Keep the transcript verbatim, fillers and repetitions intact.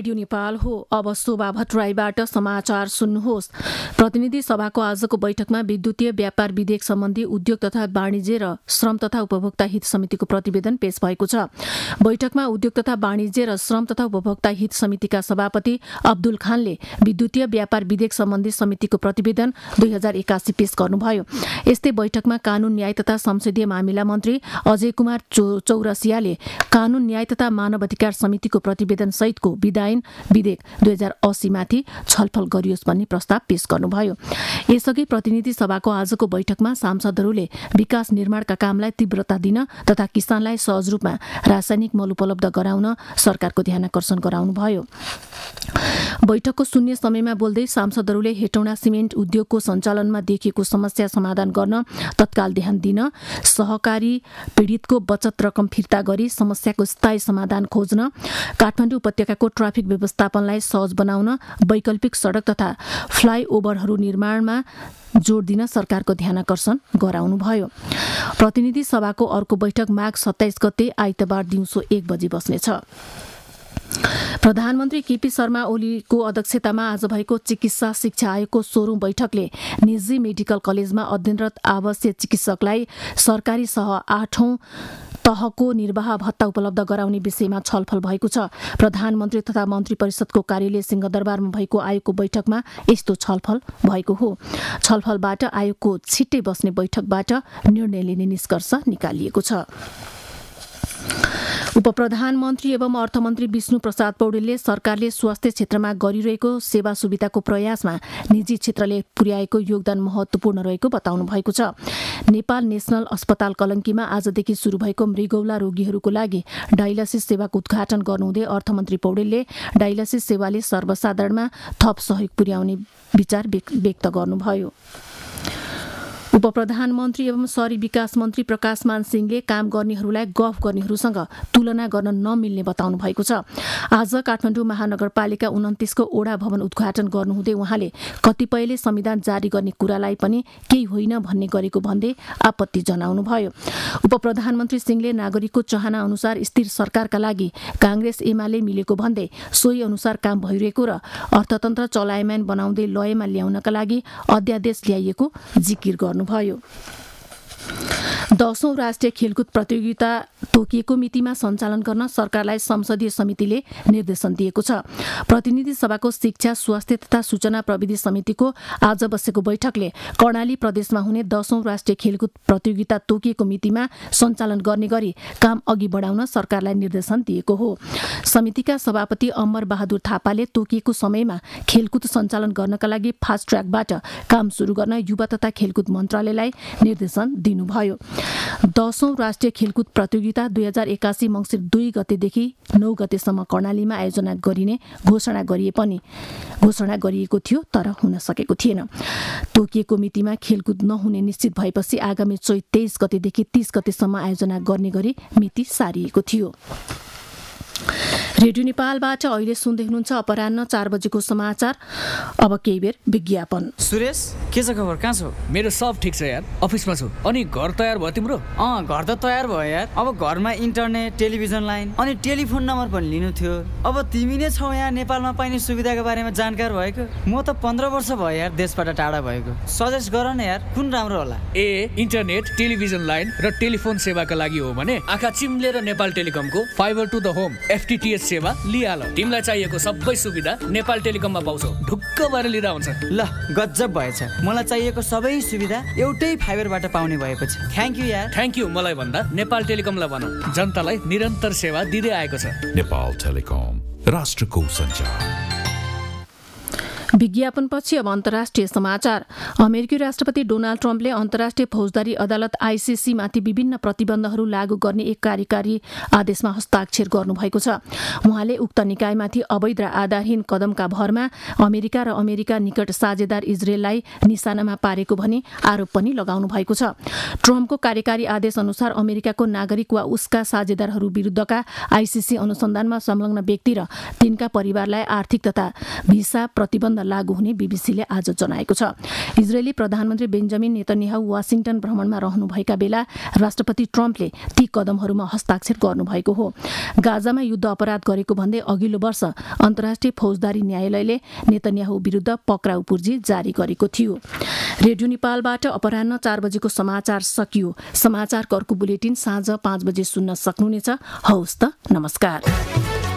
Radio Nepal हो। अब शोभा भट्टराईबाट समाचार सुन्नुहोस्। प्रतिनिधि सभाको आजको बैठकमा विद्युतीय व्यापार विधेयक सम्बन्धी उद्योग तथा वाणिज्य र श्रम तथा उपभोक्ता हित समितिको प्रतिवेदन पेश भएको छ। बैठकमा उद्योग तथा वाणिज्य र श्रम तथा उपभोक्ता हित समितिका सभापति अब्दुल खानले विद्युतीय व्यापार विधेयक सम्बन्धी समितिको प्रतिवेदन दुई हजार एकासी पेश गर्नुभयो। यस्तै बैठकमा कानून न्याय तथा संसदीय मामिला मन्त्री अजय कुमार चौरसियाले कानून न्याय तथा मानव अधिकार समितिको प्रतिवेदन सहितको विधायन विधेयक दुई हजार अस्सी माथि छलफल गरियोस् भन्ने प्रस्ताव पेश गर्नुभयो। यसअघि प्रतिनिधि सभाको आजको बैठकमा सांसदहरूले विकास निर्माणका कामलाई तीव्रता दिन तथा किसानलाई सहज रूपमा रासायनिक मल उपलब्ध गराउन सरकारको ध्यानाकर्षण गराउनुभयो। बैठकको शून्य समयमा बोल्दै सांसदहरूले हेटौँडा सिमेन्ट उद्योगको सञ्चालनमा देखिएको समस्या समाधान गर्न तत्काल ध्यान दिन, सहकारी पीडितको बचत रकम फिर्ता गरी समस्याको स्थायी समाधान खोज्न, काठमाडौँ उपत्यकाको ट्राफिक व्यवस्थापनलाई सहज बनाउन, वैकल्पिक सडक तथा फ्लाइओभरहरू निर्माणमा जोड दिन सरकारको ध्यानाकर्षण गराउनुभयो। प्रतिनिधि सभाको अर्को बैठक माघ सत्ताइस गते आइतबार दिउँसो एक बजी बस्नेछ। प्रधानमन्त्री केपी शर्मा ओलीको अध्यक्षतामा आज भएको चिकित्सा शिक्षा आयोगको सोह्रौं बैठकले निजी मेडिकल कलेजमा अध्ययनरत आवासीय चिकित्सकलाई सरकारी सह आठौं तहको निर्वाह भत्ता उपलब्ध गराउने विषयमा छलफल भएको छ। प्रधानमन्त्री तथा मन्त्री परिषदको कार्यालय सिंहदरबारमा भएको आयोगको बैठकमा यस्तो छलफल भएको हो। छलफलबाट आयोगको छिट्टै बस्ने बैठकबाट निर्णय लिने निष्कर्ष निकालिएको छ। उपप्रधानमन्त्री एवं अर्थमन्त्री विष्णु प्रसाद पौडेलले सरकारले स्वास्थ्य क्षेत्रमा गरिरहेको सेवा सुविधाको प्रयासमा निजी क्षेत्रले पुर्याएको योगदान महत्वपूर्ण रहेको बताउनु भएको छ। नेपाल नेशनल अस्पताल कलङ्कीमा आजदेखि सुरु भएको मृगौला रोगीहरूको लागि डायलासिस सेवाको उद्घाटन गर्नुहुँदै अर्थमन्त्री पौडेलले डायलासिस सेवाले सर्वसाधारणमा थप सहयोग पुर्याउने विचार व्यक्त गर्नुभयो। उपप्रधानमन्त्री एवं शहरी विकास मन्त्री प्रकाश मान सिंहले काम गर्नेहरूलाई गफ गर्नेहरूसँग तुलना गर्न नमिल्ने बताउनु भएको छ। आज काठमाडौँ महानगरपालिका उन्तिसको ओडा भवन उद्घाटन गर्नुहुँदै उहाँले कतिपयले संविधान जारी गर्ने कुरालाई पनि केही होइन भन्ने गरेको भन्दै आपत्ति जनाउनुभयो। उपप्रधानमन्त्री सिंहले नागरिकको चाहना अनुसार स्थिर सरकारका लागि कांग्रेस एमाले मिलेको भन्दै सोही अनुसार काम भइरहेको र अर्थतन्त्र चलायमान बनाउँदै लयमा ल्याउनका लागि अध्यादेश ल्याइएको जिकिर गर्नु भयो। दशौं राष्ट्रिय खेलकुद प्रतियोगिता तोकिएको मितिमा सञ्चालन गर्न सरकारलाई संसदीय समितिले निर्देशन दिएको छ। प्रतिनिधि सभाको शिक्षा, स्वास्थ्य तथा सूचना प्रविधि समितिको आज बसेको बैठकले कर्णाली प्रदेशमा हुने दशौं राष्ट्रिय खेलकुद प्रतियोगिता तोकिएको मितिमा सञ्चालन गर्ने गरी काम अघि बढाउन सरकारलाई निर्देशन दिएको हो। समितिका सभापति अमर बहादुर थापाले तोकिएको समयमा खेलकुद सञ्चालन गर्नका लागि फास्ट ट्र्याकबाट काम सुरु गर्न युवा तथा खेलकुद मन्त्रालयलाई निर्देशन दिनुभयो। दशौं राष्ट्रिय खेलकुद प्रतियोगिता दुई हजार एकासी मङ्सिर दुई गतेदेखि नौ गतेसम्म कर्णालीमा आयोजना गरिने घोषणा गरिए पनि घोषणा गरिएको थियो तर हुन सकेको थिएन। तोकिएको मितिमा खेलकुद नहुने निश्चित भएपछि आगामी चैत तेइस गतेदेखि तीस गतेसम्म आयोजना गर्ने गरी मिति सारिएको थियो। रेडियो नेपालबाट अहिले सुन्दै हुनुहुन्छ अपराह्न चार बजेको समाचार। अब केही बेर विज्ञापन। सुरेश, के छ खबर? कहाँ छौ? मेरो सब ठिक छ यार, अफिसमा छु। अनि घर तयार भयो तिम्रो? अँ, घर त तयार भयो यार। अब घरमा इन्टरनेट, टेलिभिजन लाइन अनि टेलिफोन नम्बर पनि लिनु थियो। अब तिमी नै छौ यहाँ नेपालमा पाइने सुविधाको बारेमा जानकार भएको। म त पन्ध्र वर्ष भयो यार देशबाट टाढा भएको। सजेस्ट गर न यार, कुन राम्रो होला? ए इन्टरनेट, टेलिभिजन लाइन र टेलिफोन सेवाका लागि हो भने आँखा चिम्लेर नेपाल टेलिकमको fibre to the home FTTH सेवा लिहाल। तिमीलाई चाहिएको सबै सुविधा नेपाल टेलिकममा पाउँछौ। ढुक्क भएर लिँदा हुन्छ। ल, गजब भएछ। मलाई चाहिएको सबै सुविधा एउटै फाइबरबाट पाउने भएपछि थ्याङ्क यू यार। थ्याङ्क यू मलाई भन्दा नेपाल टेलिकमलाई भन। जनतालाई निरन्तर सेवा दिँदै आएको छ। नेपाल टेलिकम, राष्ट्रको सञ्चार। विज्ञापनपछि अब अन्तर्राष्ट्रिय समाचार। अमेरिकी राष्ट्रपति डोनाल्ड ट्रम्पले अन्तर्राष्ट्रिय फौजदारी अदालत आइसिसी माथि विभिन्न प्रतिबन्धहरू लागू गर्ने एक कार्यकारी आदेशमा हस्ताक्षर गर्नुभएको छ। उहाँले उक्त निकायमाथि अवैध र आधारहीन कदमका भरमा अमेरिका र अमेरिका निकट साझेदार इजरायललाई निशानामा पारेको भनी आरोप पनि लगाउनु भएको छ। ट्रम्पको कार्यकारी आदेश अनुसार अमेरिकाको नागरिक वा उसका साझेदारहरू विरुद्धका आइसिसी अनुसन्धानमा संलग्न व्यक्ति र तिनका परिवारलाई आर्थिक तथा भिसा प्रतिबन्ध प्रतिबन्ध लागू हुने बीबीसीले आज जनाएको छ। इजरायली प्रधानमन्त्री बेन्जामिन नेतन्याहु वाशिंटन भ्रमणमा रहनुभएका बेला राष्ट्रपति ट्रम्पले ती कदमहरूमा हस्ताक्षर गर्नुभएको हो। गाजामा युद्ध अपराध गरेको भन्दै अघिल्लो वर्ष अन्तर्राष्ट्रिय फौजदारी न्यायालयले नेतन्याहु विरुद्ध पक्राउ पुर्जी जारी गरेको थियो। रेडियो नेपालबाट अपराह्न चार बजेको समाचार सकियो। समाचारको अर्को बुलेटिन साँझ पाँच बजे सुन्न सक्नुहुनेछ। हवस् त, नमस्कार।